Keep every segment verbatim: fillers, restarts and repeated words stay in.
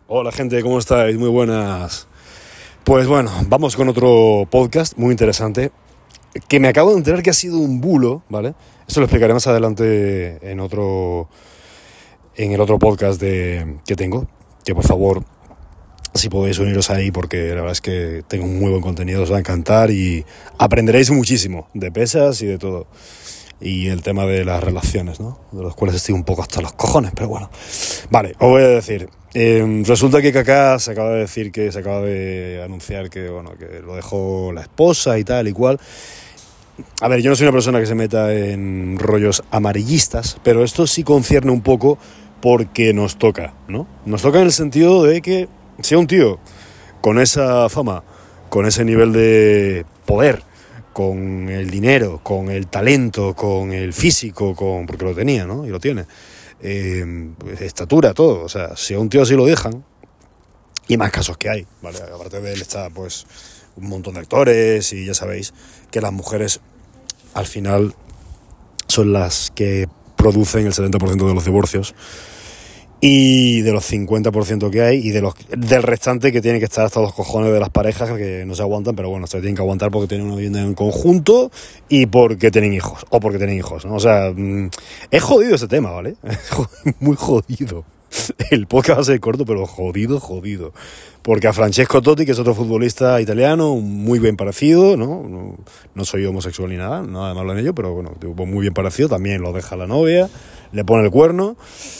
Hola gente, ¿cómo estáis? Muy buenas. Pues bueno, vamos con otro podcast muy interesante que me acabo de enterar que ha sido un bulo, ¿vale? Eso lo explicaré más adelante en otro en el otro podcast de, que tengo, que por favor, si podéis uniros ahí, porque la verdad es que tengo un muy buen contenido, os va a encantar y aprenderéis muchísimo de pesas y de todo. Y el tema de las relaciones, ¿no? De los cuales estoy un poco hasta los cojones, pero bueno. Vale, os voy a decir. Eh, resulta que Kaká se acaba de decir que se acaba de anunciar que, bueno, que lo dejó la esposa y tal y cual. A ver, yo no soy una persona que se meta en rollos amarillistas, pero esto sí concierne un poco porque nos toca, ¿no? Nos toca en el sentido de que sea un tío con esa fama, con ese nivel de poder, con el dinero, con el talento, con el físico, con porque lo tenía, ¿no? Y lo tiene. Eh, estatura, todo. O sea, si a un tío así lo dejan, y más casos que hay, ¿vale? Aparte de él está, pues, un montón de actores y ya sabéis que las mujeres, al final, son las que producen el setenta por ciento de los divorcios. Y de los cincuenta por ciento que hay y de los del restante que tienen que estar hasta los cojones de las parejas que no se aguantan, pero bueno, se tienen que aguantar porque tienen una vivienda en conjunto y porque tienen hijos, o porque tienen hijos, ¿no? O sea, mmm, es jodido ese tema, ¿vale? Muy jodido. El podcast va a ser corto, pero jodido, jodido. Porque a Francesco Totti, que es otro futbolista italiano, muy bien parecido, ¿no? No, no soy homosexual ni nada, nada de malo en ello, pero bueno, muy bien parecido, también lo deja la novia, le pone el cuerno.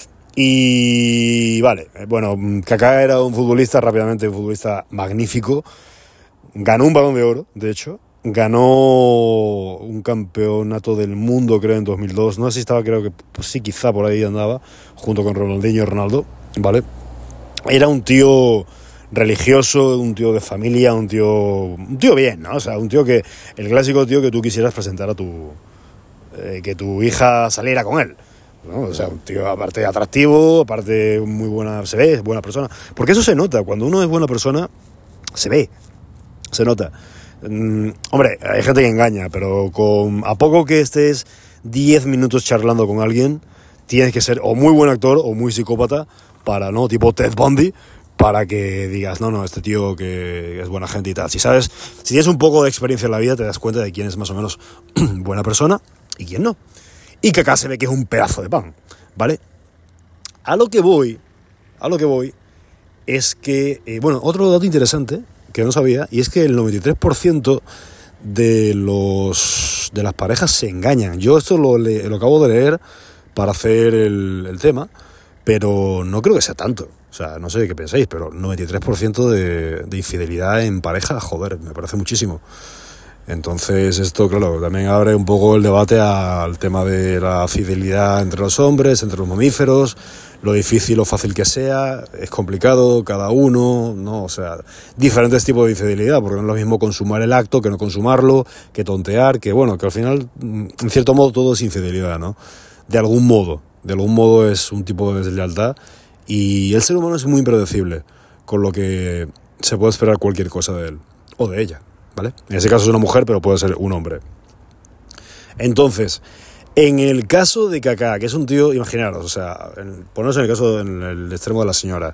Y vale, bueno, Kaká era un futbolista, rápidamente un futbolista magnífico, ganó un Balón de Oro, de hecho, ganó un campeonato del mundo, creo, en dos mil dos, no sé si estaba, creo que pues sí, quizá por ahí andaba, junto con Ronaldinho y Ronaldo, ¿vale? Era un tío religioso, un tío de familia, un tío, un tío bien, ¿no? O sea, un tío que, el clásico tío que tú quisieras presentar a tu, eh, que tu hija saliera con él, ¿no? O sea, un tío aparte atractivo, aparte muy buena, se ve, es buena persona. Porque eso se nota, cuando uno es buena persona, se ve, se nota. Mm, hombre, hay gente que engaña, pero con a poco que estés diez minutos charlando con alguien, tienes que ser o muy buen actor o muy psicópata para, ¿no? Tipo Ted Bundy, para que digas, no, no, este tío que es buena gente y tal. Si sabes, si tienes un poco de experiencia en la vida, te das cuenta de quién es más o menos buena persona y quién no. Y Kaká se ve que es un pedazo de pan, ¿vale? A lo que voy, a lo que voy, es que, eh, bueno, otro dato interesante que no sabía, y es que el noventa y tres por ciento de los de las parejas se engañan. Yo esto lo, le, lo acabo de leer para hacer el, el tema, pero no creo que sea tanto. O sea, no sé qué pensáis, pero noventa y tres por ciento de, de infidelidad en pareja, joder, me parece muchísimo. Entonces esto, claro, también abre un poco el debate al tema de la fidelidad entre los hombres, entre los mamíferos, lo difícil o fácil que sea, es complicado, cada uno, ¿no? O sea, diferentes tipos de infidelidad, porque no es lo mismo consumar el acto que no consumarlo, que tontear, que bueno, que al final, en cierto modo, todo es infidelidad, ¿no? De algún modo, de algún modo es un tipo de deslealtad y el ser humano es muy impredecible, con lo que se puede esperar cualquier cosa de él o de ella. ¿Vale? En ese caso es una mujer, pero puede ser un hombre. Entonces, en el caso de Kaká, que es un tío, imaginaros, o sea, en, poneros en el caso, en el extremo de la señora,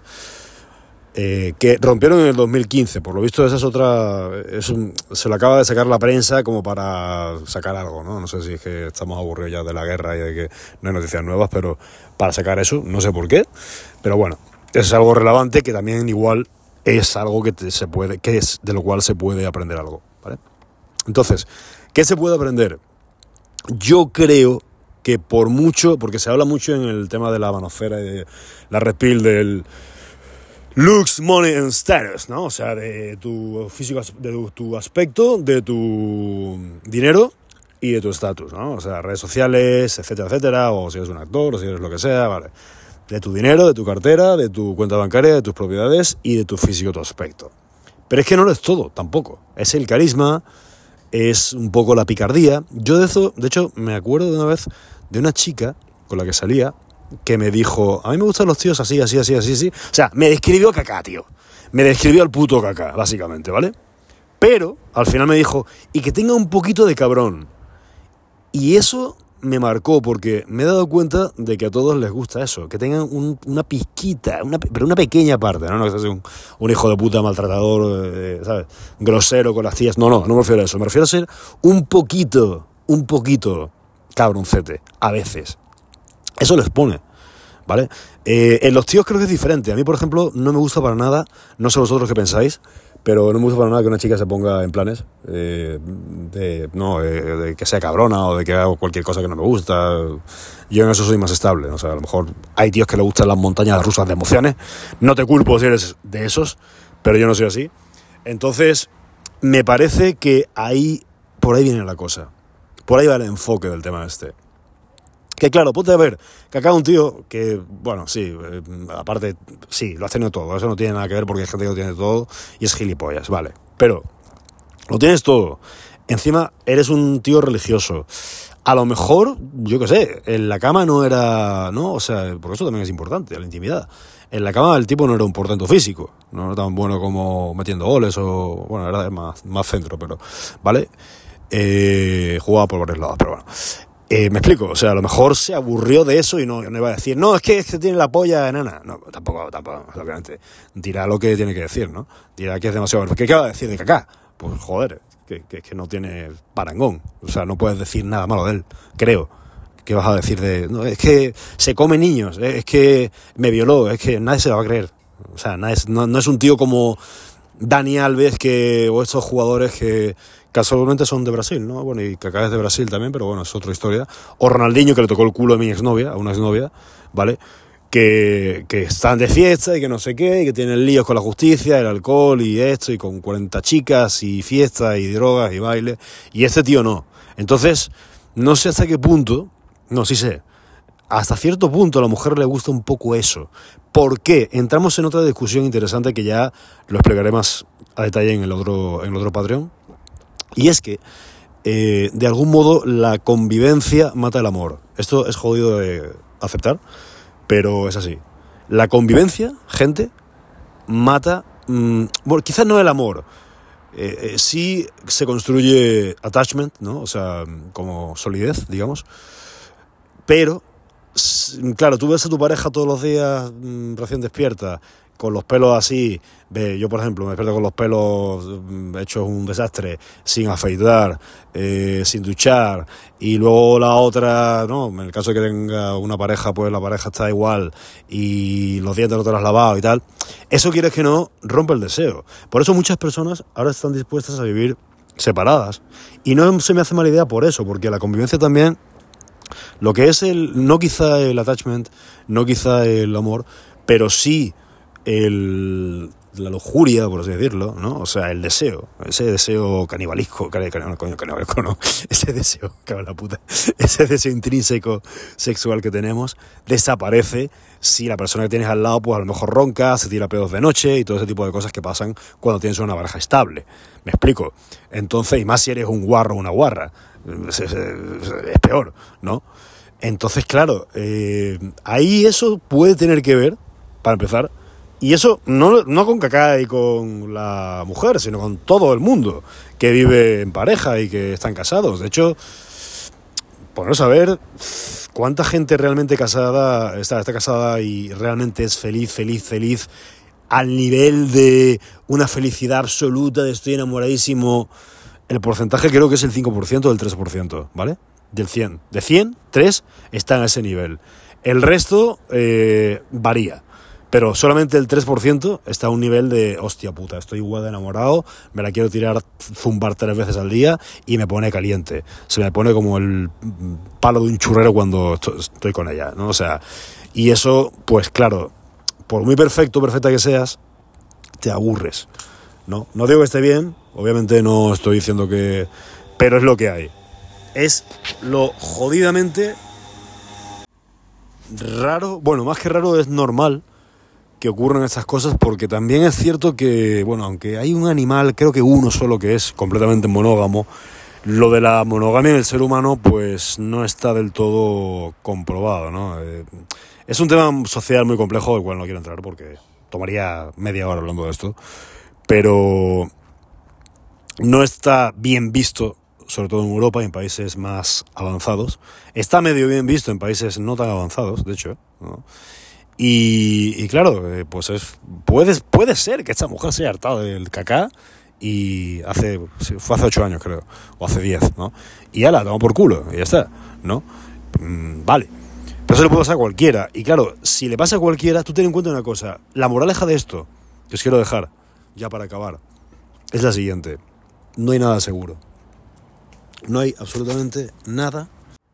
eh, que rompieron en el dos mil quince, por lo visto esa es otra, es un, se lo acaba de sacar la prensa como para sacar algo, ¿no? No sé si es que estamos aburridos ya de la guerra y de que no hay noticias nuevas, pero para sacar eso, no sé por qué, pero bueno, eso es algo relevante que también igual es algo que te, se puede, que es de lo cual se puede aprender algo, ¿vale? Entonces, ¿qué se puede aprender? Yo creo que por mucho, porque se habla mucho en el tema de la manosfera y de la red pill del looks, money and status, ¿no? O sea, de tu físico, de tu aspecto, de tu dinero y de tu estatus, ¿no? O sea, redes sociales, etcétera, etcétera, o si eres un actor, o si eres lo que sea, ¿vale? De tu dinero, de tu cartera, de tu cuenta bancaria, de tus propiedades y de tu físico, tu aspecto. Pero es que no lo es todo, tampoco. Es el carisma, es un poco la picardía. Yo de eso, de hecho, me acuerdo de una vez de una chica con la que salía que me dijo, a mí me gustan los tíos así, así, así, así, así. O sea, me describió Kaká, tío. Me describió al puto Kaká, básicamente, ¿vale? Pero, al final me dijo, y que tenga un poquito de cabrón. Y eso me marcó porque me he dado cuenta de que a todos les gusta eso, que tengan un, una pizquita, una, pero una pequeña parte, no, no que sea un, un hijo de puta maltratador, eh, ¿sabes? Grosero con las tías. No, no, no me refiero a eso. Me refiero a ser un poquito, un poquito cabroncete, a veces. Eso les pone, ¿vale? Eh, en los tíos creo que es diferente. A mí, por ejemplo, no me gusta para nada, no sé vosotros qué pensáis, pero no me gusta para nada que una chica se ponga en planes eh, de, no, de, de que sea cabrona o de que haga cualquier cosa que no me gusta. Yo en eso soy más estable, ¿no? O sea, a lo mejor hay tíos que le gustan las montañas rusas de emociones. No te culpo si eres de esos, pero yo no soy así. Entonces, me parece que ahí, por ahí viene la cosa. Por ahí va el enfoque del tema este. Que claro, ponte a ver, que acá un tío que, bueno, sí, eh, aparte, sí, lo has tenido todo, eso no tiene nada que ver porque hay gente que lo tiene todo y es gilipollas, vale, pero lo tienes todo, encima eres un tío religioso, a lo mejor, yo qué sé, en la cama no era, ¿no? O sea, porque eso también es importante, la intimidad, en la cama el tipo no era un portento físico, no era tan bueno como metiendo goles o, bueno, era más, más centro, pero, ¿vale? Eh, jugaba por varios lados, pero bueno. Eh, me explico, o sea, a lo mejor se aburrió de eso y no, no iba a decir, no, es que, es que tiene la polla enana. No, tampoco, tampoco, obviamente. Dirá lo que tiene que decir, ¿no? Dirá que es demasiado. ¿Qué va a decir de Kaká? Pues joder, que, que, que no tiene parangón. O sea, no puedes decir nada malo de él, creo. ¿Qué vas a decir de...? No, es que se come niños, es que me violó, es que nadie se lo va a creer. O sea, nadie, no, no es un tío como Dani Alves que, o estos jugadores que casualmente son de Brasil, ¿no? Bueno, y Kaká es de Brasil también, pero bueno, es otra historia. O Ronaldinho, que le tocó el culo a mi exnovia, a una exnovia, ¿vale? Que, que están de fiesta y que no sé qué, y que tienen líos con la justicia, el alcohol y esto, y con cuarenta chicas, y fiesta, y drogas, y baile. Y este tío no. Entonces, no sé hasta qué punto, no, sí sé, hasta cierto punto a la mujer le gusta un poco eso. ¿Por qué? Entramos en otra discusión interesante que ya lo explicaré más a detalle en el otro, en el otro Patreon. Y es que, eh, de algún modo, la convivencia mata el amor. Esto es jodido de aceptar, pero es así. La convivencia, gente, mata... Mmm, bueno, quizás no el amor. Eh, eh, sí se construye attachment, ¿no? O sea, como solidez, digamos. Pero, claro, tú ves a tu pareja todos los días mmm, recién despierta, con los pelos así, ve, yo por ejemplo me despierto con los pelos hechos un desastre, sin afeitar, eh, sin duchar, y luego la otra, no, en el caso de que tenga una pareja, pues la pareja está igual, y los dientes no te los has lavado y tal, eso quieres que no, rompe el deseo. Por eso muchas personas ahora están dispuestas a vivir separadas, y no se me hace mala idea por eso, porque la convivencia también, lo que es el, no quizá el attachment, no quizá el amor, pero sí el, la lujuria, por así decirlo, ¿no? O sea, el deseo, ese deseo canibalesco, coño, canibalesco no, ese deseo, cabrón la puta, ese deseo intrínseco sexual que tenemos, desaparece si la persona que tienes al lado, pues a lo mejor ronca, se tira pedos de noche y todo ese tipo de cosas que pasan cuando tienes una pareja estable. ¿Me explico? Entonces, y más si eres un guarro o una guarra, es, es, es peor, ¿no? Entonces, claro, eh, ahí eso puede tener que ver, para empezar. Y eso no, no con Kaká y con la mujer, sino con todo el mundo que vive en pareja y que están casados. De hecho, poneros a ver cuánta gente realmente casada está, está casada y realmente es feliz, feliz, feliz, al nivel de una felicidad absoluta, de estoy enamoradísimo. El porcentaje creo que es el cinco por ciento del tres por ciento, ¿vale? Del cien. De cien, tres están a ese nivel. El resto eh, varía. Pero solamente el tres por ciento está a un nivel de, hostia puta, estoy igual de enamorado, me la quiero tirar, zumbar tres veces al día y me pone caliente. Se me pone como el palo de un churrero cuando estoy con ella, ¿no? O sea, y eso, pues claro, por muy perfecto, perfecta que seas, te aburres, ¿no? No digo que esté bien, obviamente no estoy diciendo que... pero es lo que hay. Es lo jodidamente raro, bueno, más que raro es normal que ocurran estas cosas, porque también es cierto que, bueno, aunque hay un animal, creo que uno solo que es completamente monógamo, lo de la monogamia en el ser humano pues no está del todo comprobado, ¿no? Eh, es un tema social muy complejo, del cual no quiero entrar porque tomaría media hora hablando de esto, pero no está bien visto sobre todo en Europa y en países más avanzados. Está medio bien visto en países no tan avanzados, de hecho, ¿no? Y, y claro, eh, pues es, puede, puede ser que esta mujer se haya hartado del cacá y hace, fue hace ocho años creo, o hace diez, ¿no? Y ya la tomó por culo y ya está, ¿no? Mm, vale, pero eso le puede pasar a cualquiera. Y claro, si le pasa a cualquiera, tú ten en cuenta una cosa, la moraleja de esto, que os quiero dejar, ya para acabar, es la siguiente: no hay nada seguro. No hay absolutamente nada,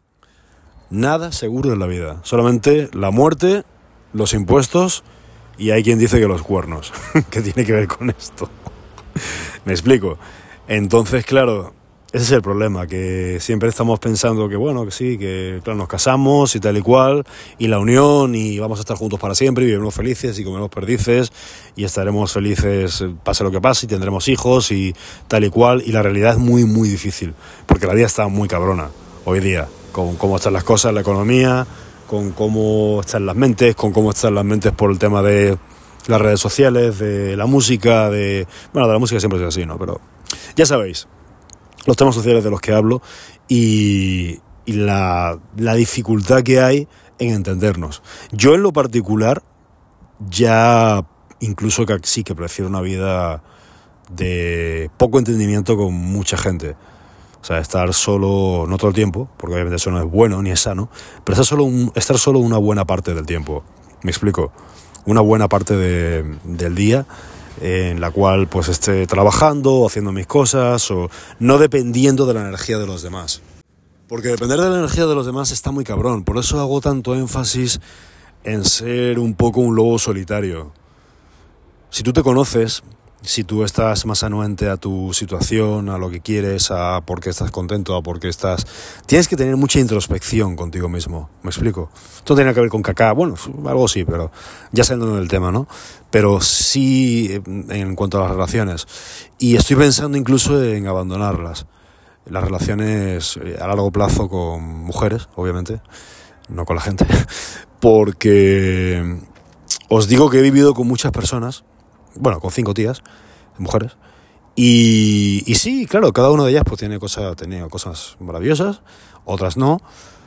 nada seguro en la vida. Solamente la muerte, los impuestos y hay quien dice que los cuernos. ¿Qué tiene que ver con esto? ¿Me explico? Entonces, claro, ese es el problema, que siempre estamos pensando que, bueno, que sí, que claro, nos casamos y tal y cual, y la unión, y vamos a estar juntos para siempre, y viviremos felices y comeremos perdices, y estaremos felices pase lo que pase, y tendremos hijos y tal y cual, y la realidad es muy, muy difícil, porque la vida está muy cabrona hoy día, con cómo están las cosas, la economía, con cómo están las mentes, con cómo están las mentes por el tema de las redes sociales, de la música, de... Bueno, de la música siempre es así, ¿no? Pero ya sabéis, los temas sociales de los que hablo y, y la, la dificultad que hay en entendernos. Yo en lo particular ya incluso que sí que prefiero una vida de poco entendimiento con mucha gente. O sea, estar solo, no todo el tiempo, porque obviamente eso no es bueno ni es sano, pero estar solo, un, estar solo una buena parte del tiempo. ¿Me explico? Una buena parte de, del día en la cual pues esté trabajando, haciendo mis cosas, o no dependiendo de la energía de los demás. Porque depender de la energía de los demás está muy cabrón. Por eso hago tanto énfasis en ser un poco un lobo solitario. Si tú te conoces, si tú estás más anuente a tu situación, a lo que quieres, a por qué estás contento, a por qué estás... Tienes que tener mucha introspección contigo mismo, ¿me explico? Esto tiene que ver con cacá, bueno, algo sí, pero ya saliendo del tema, ¿no? Pero sí en cuanto a las relaciones. Y estoy pensando incluso en abandonarlas. Las relaciones a largo plazo con mujeres, obviamente, no con la gente, porque os digo que he vivido con muchas personas, bueno, con cinco tías, mujeres, y, y sí, claro, cada una de ellas pues tiene cosas, tenía cosas maravillosas, otras no,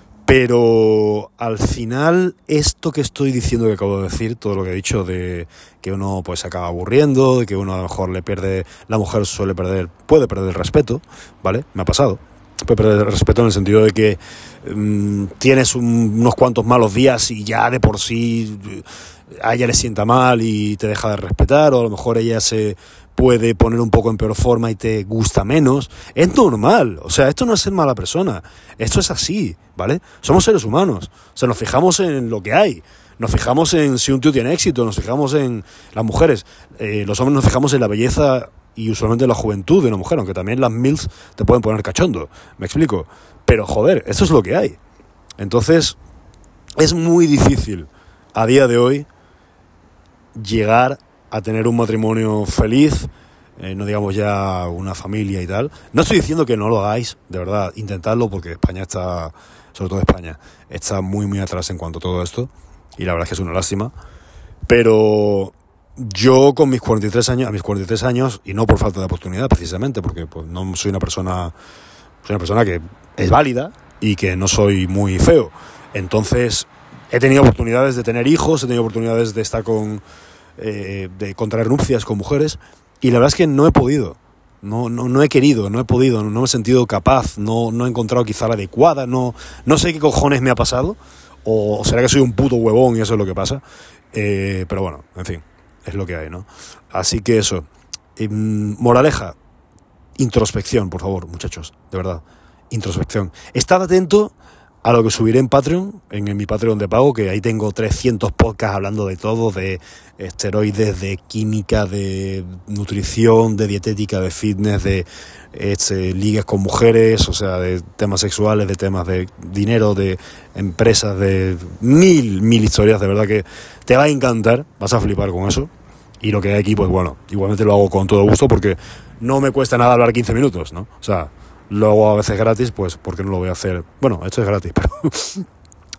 pero al final esto que estoy diciendo, que acabo de decir, todo lo que he dicho de que uno pues se acaba aburriendo, de que uno a lo mejor le pierde, la mujer suele perder, puede perder el respeto, ¿vale? Me ha pasado. Puede perder el respeto en el sentido de que um, tienes un, unos cuantos malos días y ya de por sí a ella le sienta mal y te deja de respetar, o a lo mejor ella se puede poner un poco en peor forma y te gusta menos. Es normal, o sea, esto no es ser mala persona, esto es así, ¿vale? Somos seres humanos, o sea, nos fijamos en lo que hay, nos fijamos en si un tío tiene éxito, nos fijamos en las mujeres, eh, los hombres nos fijamos en la belleza y usualmente en la juventud de una mujer, aunque también las milfs te pueden poner cachondo, ¿me explico? Pero joder, esto es lo que hay. Entonces, es muy difícil a día de hoy llegar a tener un matrimonio feliz, eh, no digamos ya una familia y tal. No estoy diciendo que no lo hagáis, de verdad, intentadlo, porque España está, sobre todo España, está muy muy atrás en cuanto a todo esto, y la verdad es que es una lástima. Pero yo con mis cuarenta y tres años, a mis cuarenta y tres años, y no por falta de oportunidad precisamente, porque pues no soy una persona, soy una persona que es válida y que no soy muy feo. Entonces he tenido oportunidades de tener hijos, he tenido oportunidades de estar con, eh, de contraer nupcias con mujeres, y la verdad es que no he podido, no, no, no he querido, no he podido, no me he sentido capaz, no, no he encontrado quizá la adecuada, no, no sé qué cojones me ha pasado, o, o será que soy un puto huevón y eso es lo que pasa, eh, pero bueno, en fin, es lo que hay, ¿no? Así que eso, eh, moraleja, introspección, por favor, muchachos, de verdad, introspección. Estad atento a lo que subiré en Patreon, en, en mi Patreon de pago, que ahí tengo trescientos podcasts hablando de todo, de esteroides, de química, de nutrición, de dietética, de fitness, de este, ligas con mujeres, o sea, de temas sexuales, de temas de dinero, de empresas, de mil, mil historias, de verdad que te va a encantar, vas a flipar con eso. Y lo que hay aquí, pues bueno, igualmente lo hago con todo gusto, porque no me cuesta nada hablar quince minutos, ¿no? O sea, lo hago a veces gratis, pues porque no lo voy a hacer. Bueno, esto es gratis, pero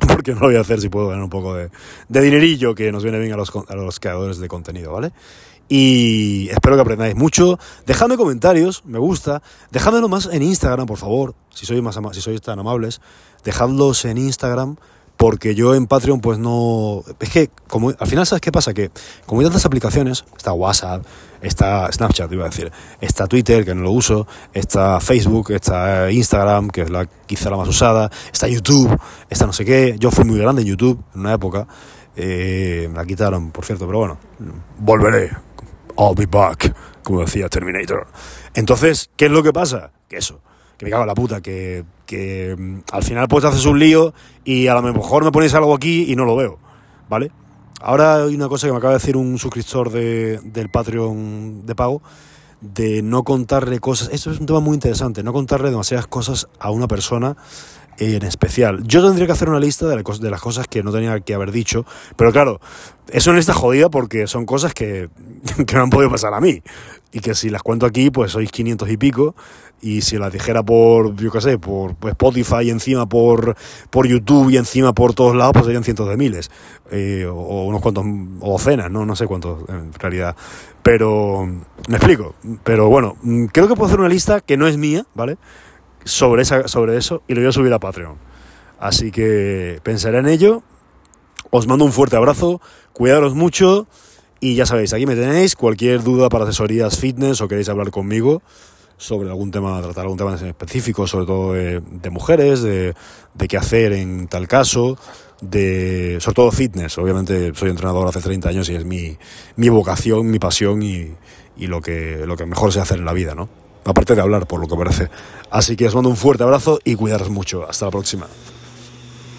porque no lo voy a hacer si puedo ganar un poco de, de dinerillo que nos viene bien a los, a los creadores de contenido, ¿vale? Y espero que aprendáis mucho. Dejadme comentarios, me gusta. Dejádmelo más en Instagram, por favor. Si sois más ama- si sois tan amables, dejadlos en Instagram, porque yo en Patreon pues no... Es que, como al final, ¿sabes qué pasa? Que como hay tantas aplicaciones, está WhatsApp, está Snapchat, iba a decir, está Twitter, que no lo uso, está Facebook, está Instagram, que es la quizá la más usada, está YouTube, está no sé qué. Yo fui muy grande en YouTube en una época. Eh, me la quitaron, por cierto, pero bueno, volveré. I'll be back, como decía Terminator. Entonces, ¿qué es lo que pasa? Que eso, que me cago en la puta, que, que mm, al final pues te haces un lío y a lo mejor me ponéis algo aquí y no lo veo, ¿vale? Ahora hay una cosa que me acaba de decir un suscriptor de, del Patreon de pago, de no contarle cosas. Esto es un tema muy interesante, no contarle demasiadas cosas a una persona en especial. Yo tendría que hacer una lista de las cosas que no tenía que haber dicho, pero claro, es una lista jodida porque son cosas que, que me han podido pasar a mí, y que si las cuento aquí pues sois quinientos y pico, y si las dijera por, yo qué sé, por Spotify y encima por, por YouTube y encima por todos lados, pues serían cientos de miles, eh, o, o unos cuantos, o docenas, ¿no? No sé cuántos en realidad, pero me explico. Pero bueno, creo que puedo hacer una lista que no es mía, ¿vale?, sobre esa, sobre eso, y lo voy a subir a Patreon. Así que pensaré en ello. Os mando un fuerte abrazo, cuidaros mucho, y ya sabéis, aquí me tenéis. Cualquier duda para asesorías fitness o queréis hablar conmigo sobre algún tema, tratar algún tema en específico, sobre todo de, de mujeres, de, de qué hacer en tal caso, de sobre todo fitness. Obviamente soy entrenador hace treinta años y es mi, mi vocación, mi pasión y, y lo que, lo que mejor sé hacer en la vida, ¿no? Aparte de hablar, por lo que parece. Así que os mando un fuerte abrazo y cuidaros mucho. Hasta la próxima.